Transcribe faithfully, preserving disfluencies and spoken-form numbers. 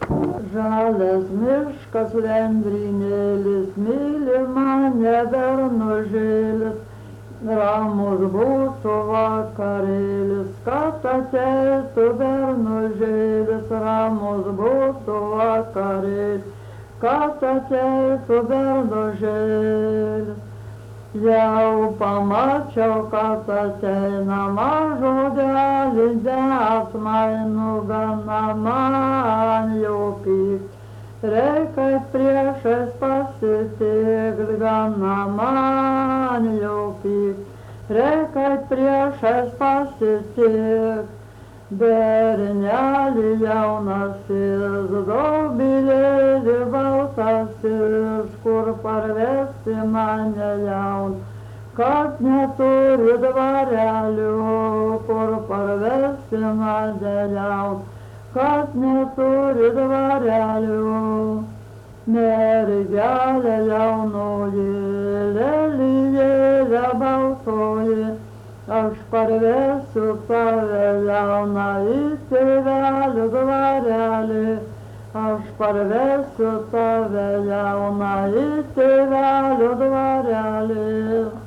Žalias miškas, lendrinėlis, myli mane bernužėlis, ramus būtų vakarėlis, kad ateitų bernužėlis, ramus būtų vakarėlis, kad ateitų bernužėlis. Jau pamačiau, kad ateina mažodelis, bet mainu gana man jau pykt. Reikia priešais pasitikt, gana man jau pykt. Reikia priešais pasitikt. Bernelį jaunasis, dobilėlį baltasis, kur parvesti mane jaun, kad neturi dvarelių, kur parvesti mane jaun, kad neturi dvarelių. Mergelė jaunoji, lelijėlė baltoji, aš parvesiu tave jauną į tėvelių dvarelį, aš parvesiu tave jauną į tėvelių dvarelį.